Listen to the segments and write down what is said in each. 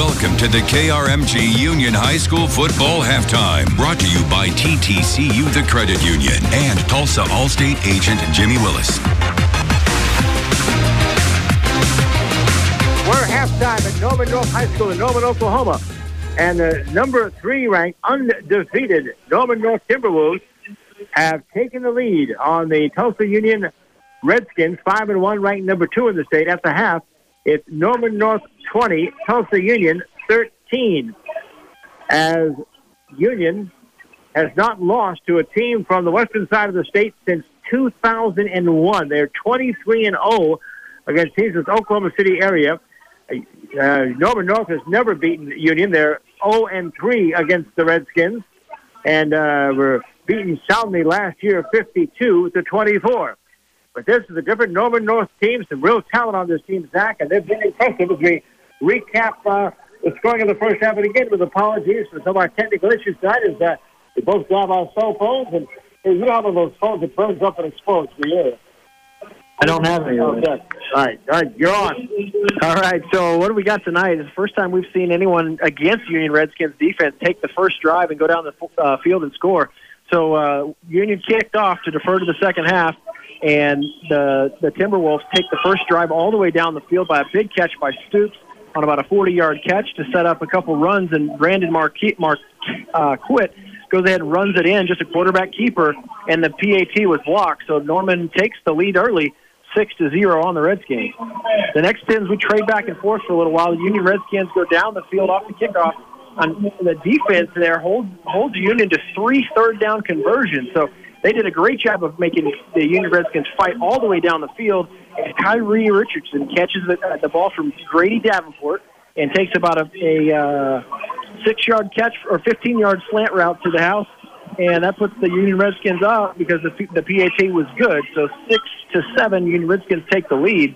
Welcome to the KRMG Union High School Football Halftime, brought to you by TTCU The Credit Union and Tulsa Allstate agent Jimmy Willis. We're halftime at Norman North High School in Norman, Oklahoma. And the number 3 ranked undefeated Norman North Timberwolves have taken the lead on the Tulsa Union Redskins, 5-1, ranked number 2 in the state. At the half, it's Norman North 20, Tulsa Union 13. As Union has not lost to a team from the western side of the state since 2001. They're 23-0 against teams in the Oklahoma City area. Norman North has never beaten Union. They're 0-3 against the Redskins, and were beaten soundly last year, 52-24. But this is a different Norman North team. Some real talent on this team, Zach, and they've been impressive as we recap the scoring of the first half. And again, with apologies for some of our technical issues tonight, is that we both have our cell phones, and you have one of those phones that burns up and explodes for you. I don't have any. Oh, good. All right, you're on. All right, so what do we got tonight? It's the first time we've seen anyone against Union Redskins defense take the first drive and go down the field and score. So Union kicked off to defer to the second half, and the Timberwolves take the first drive all the way down the field by a big catch by Stoops on about a 40-yard catch to set up a couple runs, and Brandon Marquette goes ahead and runs it in, just a quarterback keeper, and the PAT was blocked. So Norman takes the lead early, 6-0 on the Redskins. The next 10s, we trade back and forth for a little while. The Union Redskins go down the field off the kickoff. On the defense there holds Union to 3 third-down conversions. So they did a great job of making the Union Redskins fight all the way down the field. And Kyrie Richardson catches the ball from Grady Davenport and takes about a 6-yard catch or 15-yard slant route to the house. And that puts the Union Redskins up because the PAT was good. So 6-7, Union Redskins take the lead.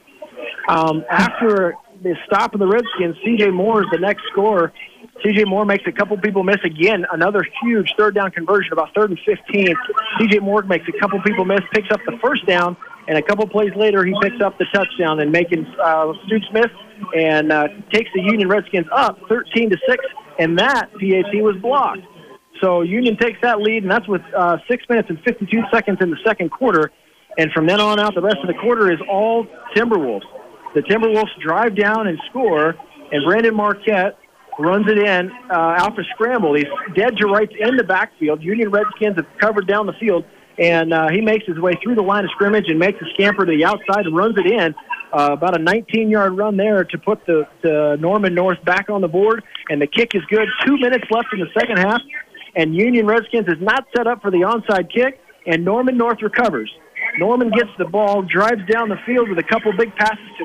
After the stop of the Redskins, C.J. Moore is the next scorer. C.J. Moore makes a couple people miss again. Another huge third-down conversion, about 3rd and 15. C.J. Moore makes a couple people miss, picks up the first down, and a couple plays later he picks up the touchdown and making Stoops miss and takes the Union Redskins up 13-6, and that PAT was blocked. So Union takes that lead, and that's with 6 minutes and 52 seconds in the second quarter. And from then on out, the rest of the quarter is all Timberwolves. The Timberwolves drive down and score, and Brandon Marquette runs it in out for scramble. He's dead to rights in the backfield. Union Redskins have covered down the field, and he makes his way through the line of scrimmage and makes a scamper to the outside and runs it in. About a 19-yard run there to put the Norman North back on the board, and the kick is good. 2 minutes left in the second half, and Union Redskins is not set up for the onside kick, and Norman North recovers. Norman gets the ball, drives down the field with a couple big passes to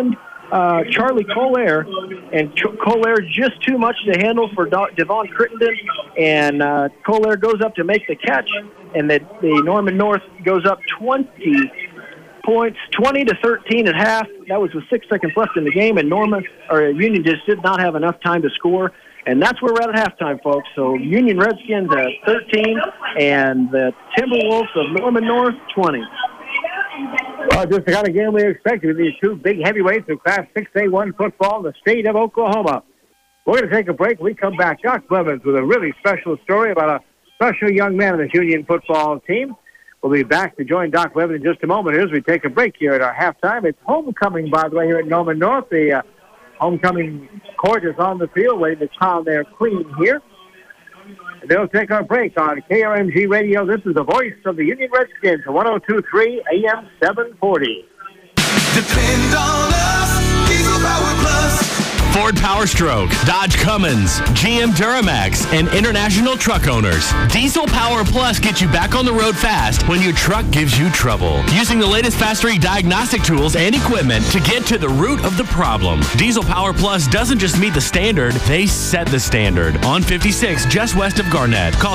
Charlie Colaire, and Colaire just too much to handle for Devon Crittenden, and Colaire goes up to make the catch, and the Norman North goes up 20 points, 20-13 at half. That was with 6 seconds left in the game, and Union just did not have enough time to score. And that's where we're at halftime, folks. So Union Redskins at 13 and the Timberwolves of Norman North 20. Well, just the kind of game we expected with these two big heavyweights of Class 6A1 football in the state of Oklahoma. We're going to take a break. We come back. Doc Blevins with a really special story about a special young man on the Union football team. We'll be back to join Doc Blevins in just a moment as we take a break here at our halftime. It's homecoming, by the way, here at Norman North. The homecoming court is on the field, waiting to crown their queen here. They'll take our break on KRMG Radio. This is the voice of the Union Redskins, 102.3 AM 740. Depend on us, Diesel Power Plus. Ford Power Stroke, Dodge Cummins, GM Duramax, and international truck owners. Diesel Power Plus gets you back on the road fast when your truck gives you trouble. Using the latest factory diagnostic tools and equipment to get to the root of the problem. Diesel Power Plus doesn't just meet the standard, they set the standard. On 56, just west of Garnett. Call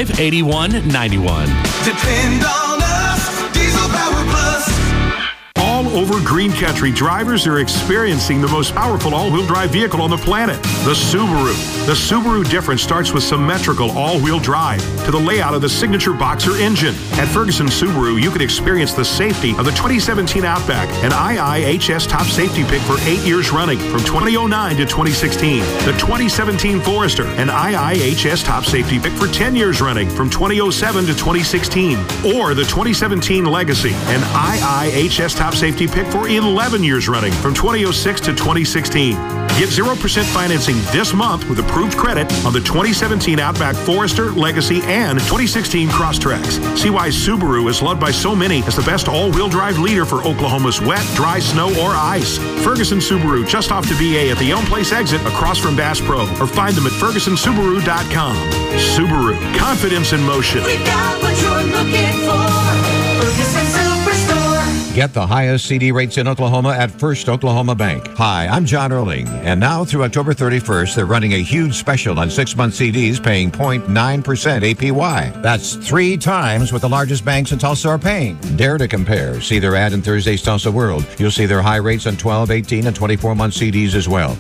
625-8191. Depend on us, Diesel Power Plus. All over green country, drivers are experiencing the most powerful all-wheel drive vehicle on the planet, the Subaru. The Subaru difference starts with symmetrical all-wheel drive to the layout of the signature Boxer engine. At Ferguson Subaru, you can experience the safety of the 2017 Outback, an IIHS top safety pick for 8 years running from 2009 to 2016. The 2017 Forester, an IIHS top safety pick for 10 years running from 2007 to 2016. Or the 2017 Legacy, an IIHS top safety pick for 11 years running from 2006 to 2016. Get 0% financing this month with approved credit on the 2017 Outback Forester, Legacy, and 2016 Crosstreks. See why Subaru is loved by so many as the best all-wheel drive leader for Oklahoma's wet, dry snow, or ice. Ferguson Subaru, just off the BA at the Elm Place exit across from Bass Pro, or find them at FergusonSubaru.com. Subaru, confidence in motion. We got what you're looking for. Ferguson Superstore. Get the highest CD rates in Oklahoma at First Oklahoma Bank. Hi, I'm John Erling, and now through October 31st, they're running a huge special on 6-month CDs paying 0.9% APY. That's 3 times what the largest banks in Tulsa are paying. Dare to compare. See their ad in Thursday's Tulsa World. You'll see their high rates on 12, 18, and 24-month CDs as well.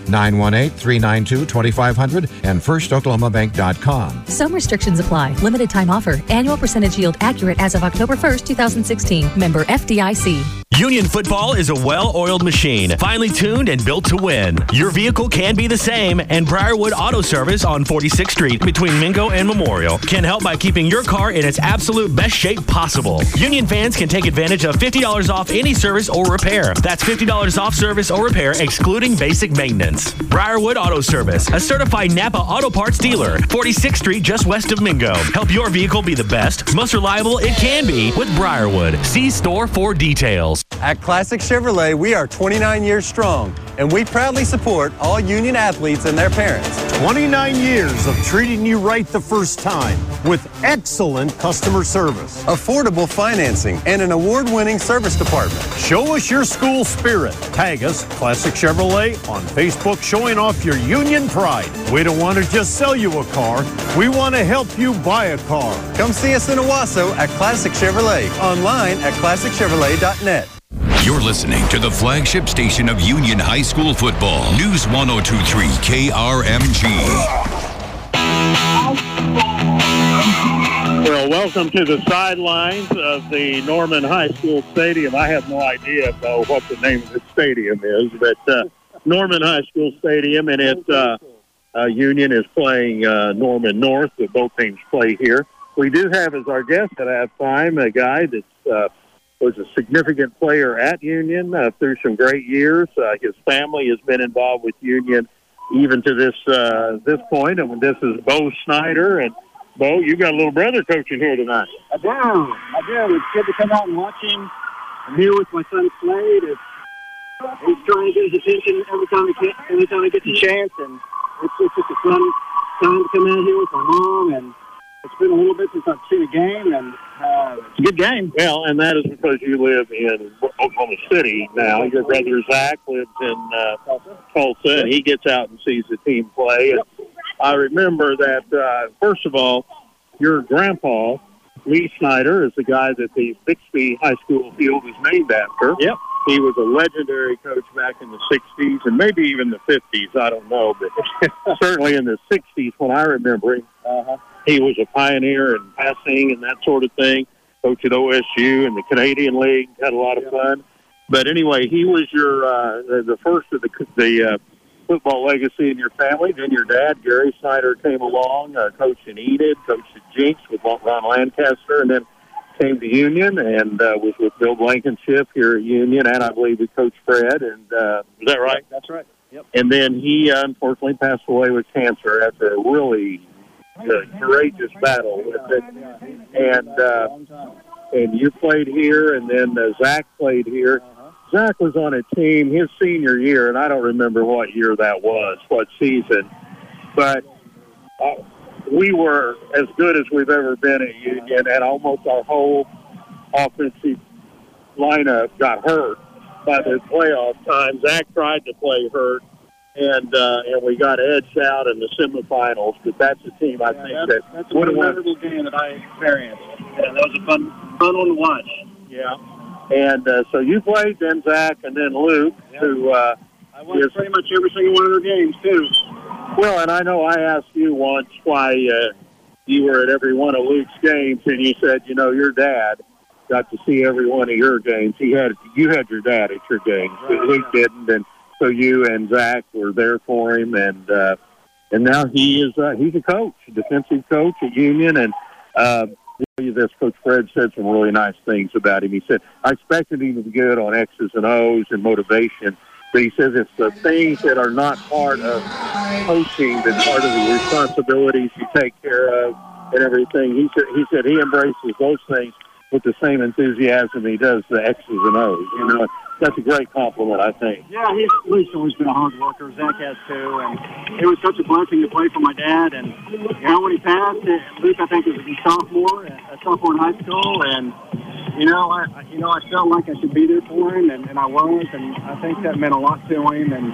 918-392-2500 and FirstOklahomaBank.com. Some restrictions apply. Limited time offer. Annual percentage yield accurate as of October 1st, 2016. Member FDIC. Union Football is a well-oiled machine, finely tuned and built to win. Your vehicle can be the same, and Briarwood Auto Service on 46th Street between Mingo and Memorial can help by keeping your car in its absolute best shape possible. Union fans can take advantage of $50 off any service or repair. That's $50 off service or repair, excluding basic maintenance. Briarwood Auto Service, a certified Napa Auto Parts dealer, 46th Street just west of Mingo. Help your vehicle be the best, most reliable it can be with Briarwood. See store for details. At Classic Chevrolet, we are 29 years strong, and we proudly support all Union athletes and their parents. 29 years of treating you right the first time with excellent customer service, affordable financing, and an award-winning service department. Show us your school spirit. Tag us, Classic Chevrolet, on Facebook, showing off your Union pride. We don't want to just sell you a car. We want to help you buy a car. Come see us in Owasso at Classic Chevrolet. Online at ClassicChevrolet.net. You're listening to the flagship station of Union High School football, News 102.3 KRMG. Well, welcome to the sidelines of the Norman High School Stadium. I have no idea what the name of the stadium is, but Norman High School Stadium, and Union is playing Norman North. Both teams play here. We do have as our guest at halftime a guy that was a significant player at Union through some great years. His family has been involved with Union even to this point, and this is Bo Snyder. And Bo, you got a little brother coaching here tonight. I do. It's good to come out and watch him. I'm here with my son Slade. He's trying to get his attention every time he gets a chance, and it's just a fun time to come out here with my mom. And it's been a little bit since I've seen a game, and it's a good game. Well, and that is because you live in Oklahoma City now. Your brother Zach lives in Tulsa, and he gets out and sees the team play. And I remember that, first of all, your grandpa, Lee Snyder, is the guy that the Bixby High School field is named after. Yep. He was a legendary coach back in the 60s and maybe even the 50s. I don't know, but certainly in the 60s when I remember him. He was a pioneer in passing and that sort of thing. Coached at OSU and the Canadian League, had a lot of fun. But anyway, he was your the first of the football legacy in your family. Then your dad, Gary Snyder, came along, coached in Enid, coached at Jinx with Ron Lancaster, and then came to Union and was with Bill Blankenship here at Union, and I believe with Coach Fred. And is that right? That's right. Yep. And then he unfortunately passed away with cancer after a really courageous battle with it. And you played here, and then Zach played here. Zach was on a team his senior year, and I don't remember what year that was, what season, but we were as good as we've ever been at Union, and almost our whole offensive lineup got hurt by the playoff time. Zach tried to play hurt, and we got edged out in the semifinals, but that's a team I think that's a memorable game that I experienced. Yeah, that was a fun one to watch. Yeah. And so you played, then Zach, and then Luke, who I won pretty much every single one of their games, too. Well, and I know I asked you once why you were at every one of Luke's games, and you said, your dad got to see every one of your games. You had your dad at your games, but Luke didn't, and so you and Zach were there for him, and now he's a coach, a defensive coach at Union, and this Coach Fred said some really nice things about him. He said, I expected him to be good on X's and O's and motivation, but he says it's the things that are not part of coaching that's part of the responsibilities you take care of and everything. He said he embraces those things with the same enthusiasm he does the X's and O's. That's a great compliment, I think. Yeah, Luke's always been a hard worker. Zach has too, and it was such a blessing to play for my dad. And when he passed, Luke, I think, was a sophomore in high school, and I felt like I should be there for him, and I was, and I think that meant a lot to him. And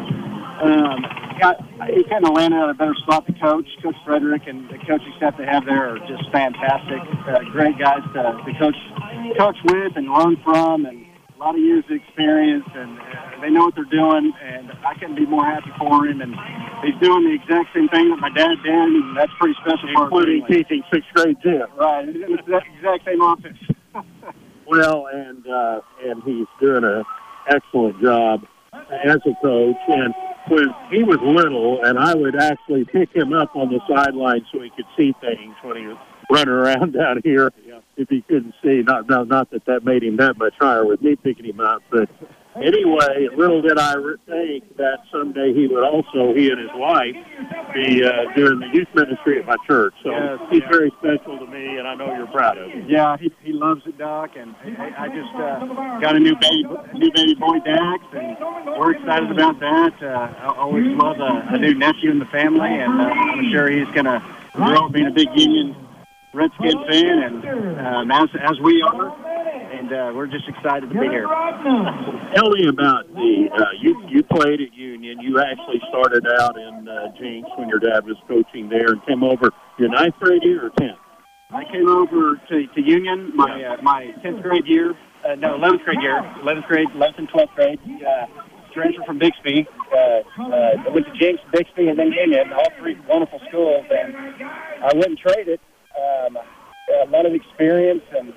he kind of landed at a better spot to coach. Coach Frederick and the coaching staff they have there are just fantastic. Great guys to coach with and learn from, and a lot of years of experience, and they know what they're doing, and I couldn't be more happy for him. And he's doing the exact same thing that my dad did, and that's pretty special for us. Including teaching sixth grade gym. Right, it's the exact same office. Well, and he's doing an excellent job as a coach. And when he was little, and I would actually pick him up on the sideline so he could see things when he was running around down here. If he couldn't see, not that made him that much higher with me picking him up, but anyway, little did I think that someday he and his wife, be doing the youth ministry at my church. So he's very special to me, and I know you're proud of him. Yeah, he loves it, Doc, and I just got a new baby boy, Dax, and we're excited about that. I always love a new nephew in the family, and I'm sure he's going to grow up being a big Union Redskin fan, and as we are, and we're just excited to be here. Tell me about you played at Union. You actually started out in Jinx when your dad was coaching there, and came over your 9th grade year or 10th? I came over to Union my 10th grade year, 11th grade year, 11th and 12th grade. Transferred from Bixby. I went to Jinx, Bixby, and then Union, all three wonderful schools, and I wouldn't trade it. A lot of experience and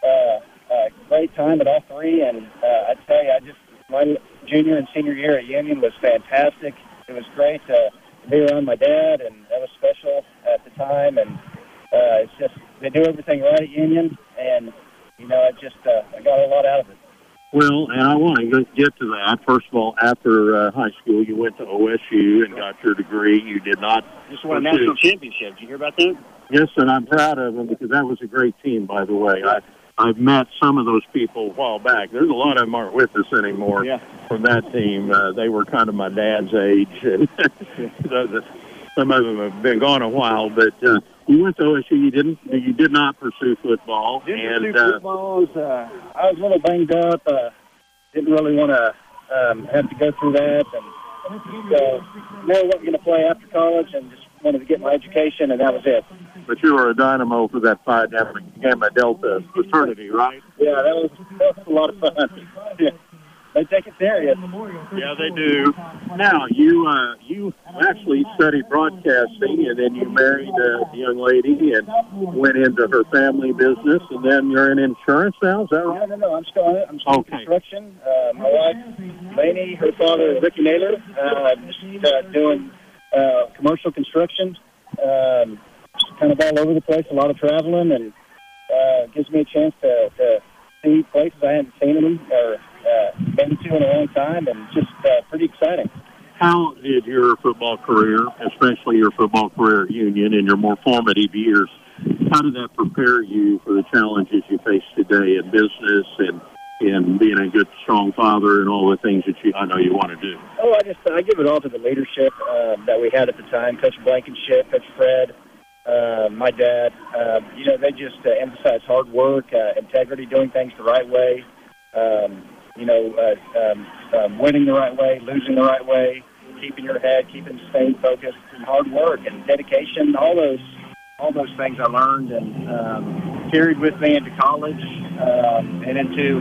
great time at all three, and I tell you, my junior and senior year at Union was fantastic. It was great to be around my dad, and that was special at the time. And it's just they do everything right at Union, and I got a lot out of it. Well, and I want to get to that. First of all, after high school, you went to OSU and got your degree. You did not just won a national championship. Did you hear about that? Yes, and I'm proud of them because that was a great team, by the way. I've met some of those people a while back. There's a lot of them aren't with us anymore from that team. They were kind of my dad's age, and some of them have been gone a while. But you went to OSU. You did not pursue football. Didn't pursue football. I was a little banged up. Didn't really want to have to go through that, and so never wasn't going to play after college, and just wanted to get my education, and that was it. But you were a dynamo for that Phi Gamma Delta fraternity, right? Yeah, that was a lot of fun. Yeah. They take it serious. Yeah, they do. Now, you actually studied broadcasting, and then you married a young lady and went into her family business, and then you're in insurance now, is that right? No, I'm still in it. I'm still in construction. My wife, Lainey, her father, Ricky Naylor, just doing commercial construction. Kind of all over the place, a lot of traveling, and gives me a chance to see places I hadn't seen them or been to in a long time, and just pretty exciting. How did your football career, especially your football career at Union in your more formative years, how did that prepare you for the challenges you face today in business and in being a good, strong father and all the things that I know you want to do? Oh, I give it all to the leadership that we had at the time, Coach Blankenship, Coach Fred, my dad. They just emphasize hard work, integrity, doing things the right way, winning the right way, losing the right way, keeping your head, staying focused, and hard work and dedication. All those things I learned and carried with me into college and into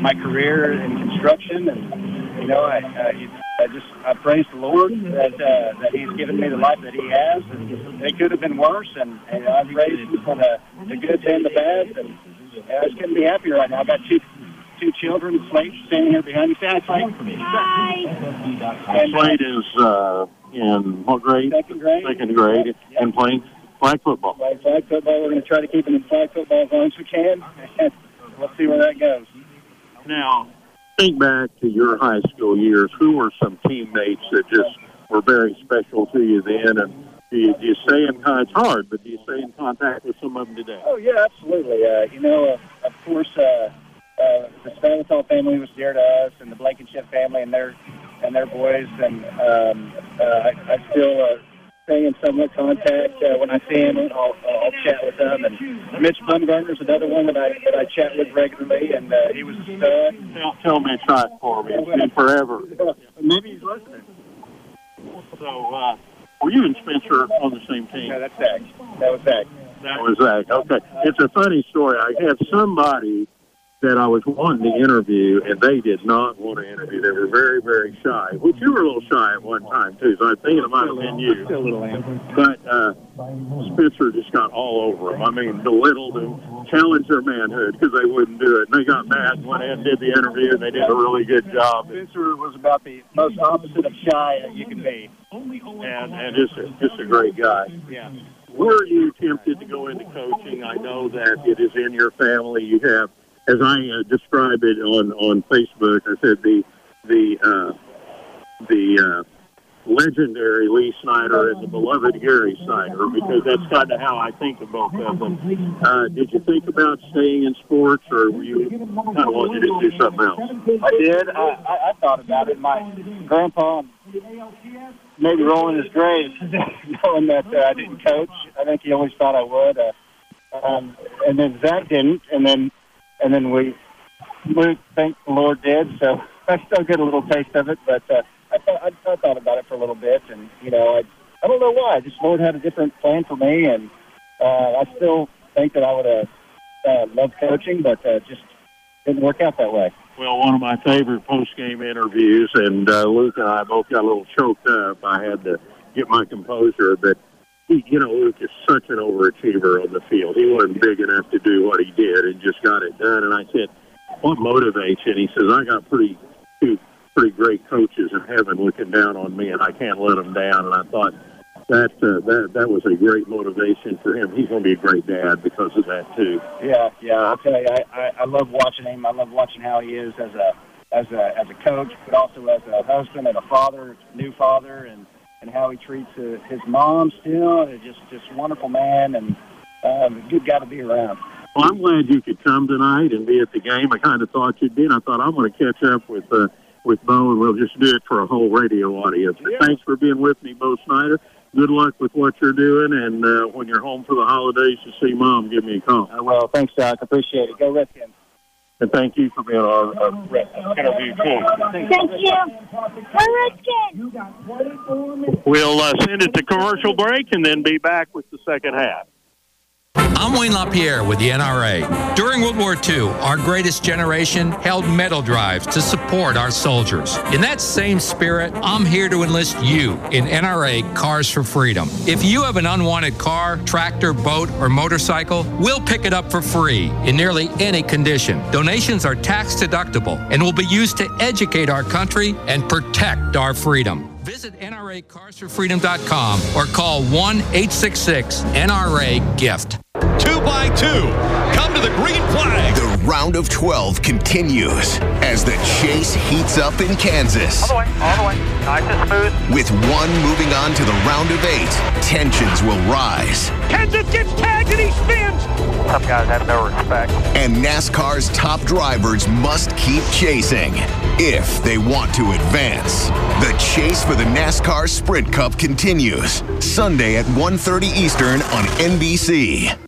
my career in construction, and you know, I praise the Lord that He's given me the life that He has, and it could have been worse, and I've raised Him for the good and the bad, and I just couldn't be happier right now. I've got two children, Slade standing here behind me. Say hi, Slade, for me. Hi. Slade is in what grade? Second grade. Yep. And playing flag football. Playing flag football. We're going to try to keep him in flag football as long as we can. We'll see where that goes. Now, think back to your high school years. Who were some teammates that just were very special to you then? And do you stay in contact? It's hard, but do you stay in contact with some of them today? Oh, yeah, absolutely. You know, of course, the Spanital family was dear to us, and the Blankenship family and their boys, and I still stay in somewhat contact. When I see him, I'll chat with them. And Mitch Bumgarner's another one that I chat with regularly, and he was a stud. Tell Mitch hi for me. It's been forever. Maybe he's listening. So, were you and Spencer on the same team? No, that's Zach. That was Zach. That was Zach. Okay. It's a funny story. I had somebody that I was wanting to interview, and they did not want to interview. They were very, very shy, which you were a little shy at one time, too, so I think it might have been you. Still a little am. But Spencer just got all over them. I mean, belittled and challenged their manhood because they wouldn't do it. And they got mad and went ahead and did the interview, and they did a really good job. Spencer was about the most opposite of shy that you can be. And just a great guy. Yeah. Were you tempted to go into coaching? I know that it is in your family. You have, as I describe it on Facebook, I said the legendary Lee Snyder and the beloved Gary Snyder, because that's kind of how I think of both of them. Did you think about staying in sports, or were you kind of wanting to do something else? I did. I thought about it. My grandpa maybe rolling his grave, knowing that I didn't coach. I think he always thought I would. And then Zach didn't, and then Luke, thank the Lord, did. So I still get a little taste of it, but I thought about it for a little bit, and you know, I don't know why. Just Lord had a different plan for me, and I still think that I would have loved coaching, but just didn't work out that way. Well, one of my favorite post-game interviews, and Luke and I both got a little choked up. I had to get my composure, but Luke is such an overachiever on the field. He wasn't big enough to do what he did and just got it done. And I said, what motivates you? And he says, I got two pretty great coaches in heaven looking down on me, and I can't let them down. And I thought that was a great motivation for him. He's going to be a great dad because of that, too. Yeah. I'll tell you, I love watching him. I love watching how he is as a coach, but also as a husband and a father, new father, and how he treats his mom still. Just a wonderful man, and a good guy to be around. Well, I'm glad you could come tonight and be at the game. I kind of thought you'd be, and I thought I'm going to catch up with Bo, and we'll just do it for a whole radio audience. Yeah. Thanks for being with me, Bo Snyder. Good luck with what you're doing, and when you're home for the holidays to see Mom, give me a call. Well, thanks, Doc. Appreciate it. Go Redskins. And thank you for being our interview, too. Thank you. Go Redskins! We'll send it to commercial break and then be back with the second half. I'm Wayne LaPierre with the NRA. During World War II, our greatest generation held medal drives to support our soldiers. In that same spirit, I'm here to enlist you in NRA Cars for Freedom. If you have an unwanted car, tractor, boat, or motorcycle, we'll pick it up for free in nearly any condition. Donations are tax deductible and will be used to educate our country and protect our freedom. Visit NRACarsForFreedom.com or call 1-866-NRA-GIFT. 2x2. Come to the green flag. The round of 12 continues as the chase heats up in Kansas. All the way. Nice and smooth. With one moving on to the round of 8, tensions will rise. Kansas gets tagged and he spins. Some guys have no respect. And NASCAR's top drivers must keep chasing if they want to advance. The chase for the NASCAR Sprint Cup continues Sunday at 1:30 Eastern on NBC.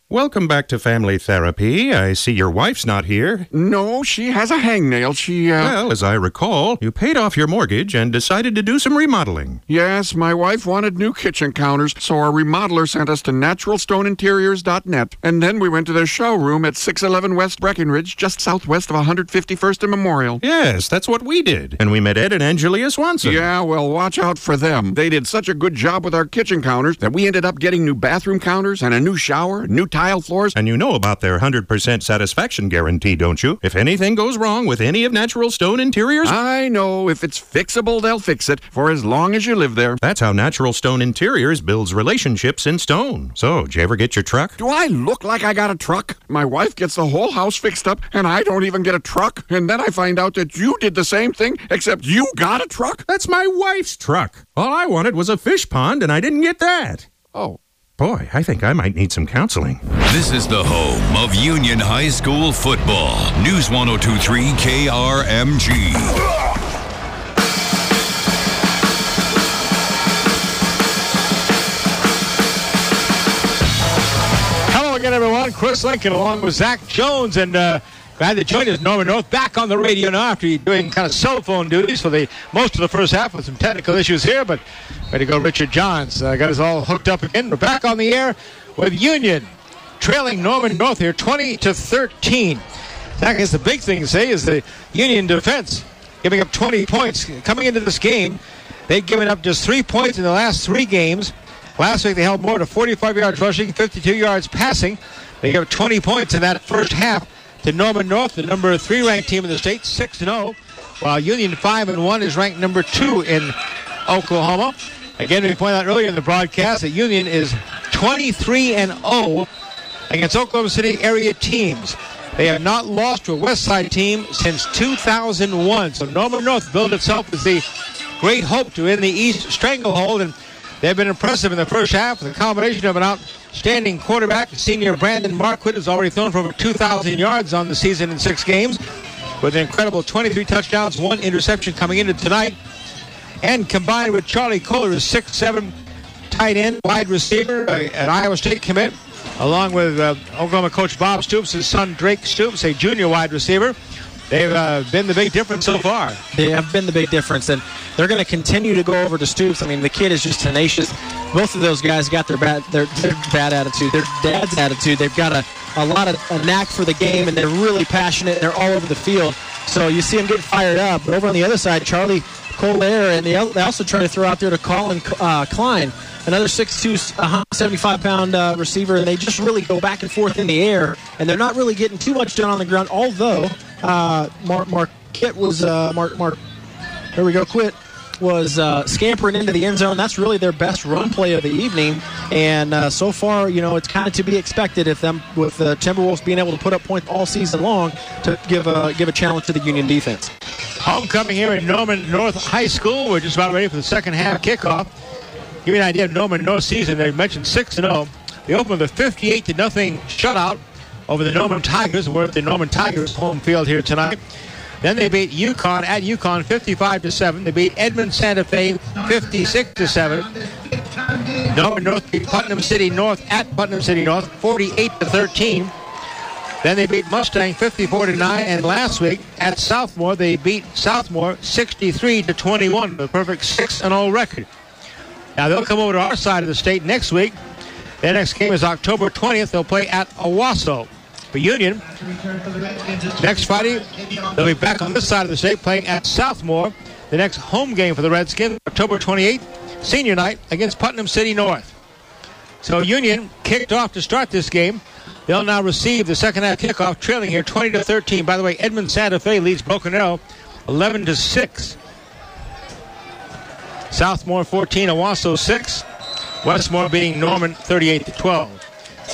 Welcome back to Family Therapy. I see your wife's not here. No, she has a hangnail. Well, as I recall, you paid off your mortgage and decided to do some remodeling. Yes, my wife wanted new kitchen counters, so our remodeler sent us to naturalstoneinteriors.net. And then we went to their showroom at 611 West Breckenridge, just southwest of 151st and Memorial. Yes, that's what we did. And we met Ed and Angelia Swanson. Yeah, well, watch out for them. They did such a good job with our kitchen counters that we ended up getting new bathroom counters and a new shower, new tile floors. And you know about their 100% satisfaction guarantee, don't you? If anything goes wrong with any of Natural Stone Interiors... I know. If it's fixable, they'll fix it for as long as you live there. That's how Natural Stone Interiors builds relationships in stone. So, did you ever get your truck? Do I look like I got a truck? My wife gets the whole house fixed up, and I don't even get a truck. And then I find out that you did the same thing, except you got a truck? That's my wife's truck. All I wanted was a fish pond, and I didn't get that. Oh. Boy, I think I might need some counseling. This is the home of Union High School football. News 102.3 KRMG. Hello again, everyone. Chris Lincoln along with Zach Jones, and glad to join us. Norman North back on the radio now after doing kind of cell phone duties for the most of the first half with some technical issues here, but way to go, Richard Johns. Got us all hooked up again. We're back on the air with Union trailing Norman North here 20-13. I guess the big thing to say is the Union defense giving up 20 points. Coming into this game, they'd given up just 3 points in the last 3 games. Last week they held more to 45 yards rushing, 52 yards passing. They gave up 20 points in that first half to Norman North, the number 3 ranked team in the state, 6-0, while Union 5-1 is ranked number 2 in Oklahoma. Again, we pointed out earlier in the broadcast that Union is 23-0 against Oklahoma City area teams. They have not lost to a West Side team since 2001. So Norman North billed itself as the great hope to end the East stranglehold, and they've been impressive in the first half with a combination of an outstanding quarterback. Senior Brandon Marquardt has already thrown for over 2,000 yards on the season in 6 games with an incredible 23 touchdowns, 1 interception coming into tonight. And combined with Charlie Kohler, a 6'7" tight end, wide receiver, an Iowa State commit, along with Oklahoma coach Bob Stoops, his son Drake Stoops, a junior wide receiver. They've been the big difference so far. They have been the big difference, and they're going to continue to go over to Stoops. I mean, the kid is just tenacious. Both of those guys got their bad attitude, their dad's attitude. They've got a knack for the game, and they're really passionate. They're all over the field. So you see them getting fired up. But over on the other side, Charlie Colbert, and they also try to throw out there to Colin Klein, another 6'2", 175-pound receiver, and they just really go back and forth in the air, and they're not really getting too much done on the ground, although Marquette was Quit was scampering into the end zone. That's really their best run play of the evening, and so far, it's kind of to be expected with the Timberwolves being able to put up points all season long to give a challenge to the Union defense. Homecoming here at Norman North High School. We're just about ready for the second half kickoff. Give you an idea of Norman North's season. They mentioned 6-0. They opened with a 58-0 shutout over the Norman Tigers. We're at the Norman Tigers home field here tonight. Then they beat UConn at UConn 55-7. They beat Edmond Santa Fe 56-7. Norman North beat Putnam City North at Putnam City North 48-13. Then they beat Mustang 54-9, and last week at Southmore they beat Southmore 63-21 with a perfect 6-0 record. Now they'll come over to our side of the state next week. Their next game is October 20th. They'll play at Owasso. For Union, next Friday they'll be back on this side of the state playing at Southmore. The next home game for the Redskins, October 28th, senior night against Putnam City North. So Union kicked off to start this game. They'll now receive the second half kickoff, trailing here 20-13. By the way, Edmond Santa Fe leads Broken Arrow 11-6. Southmore 14, Owasso 6. Westmore beating Norman 38-12.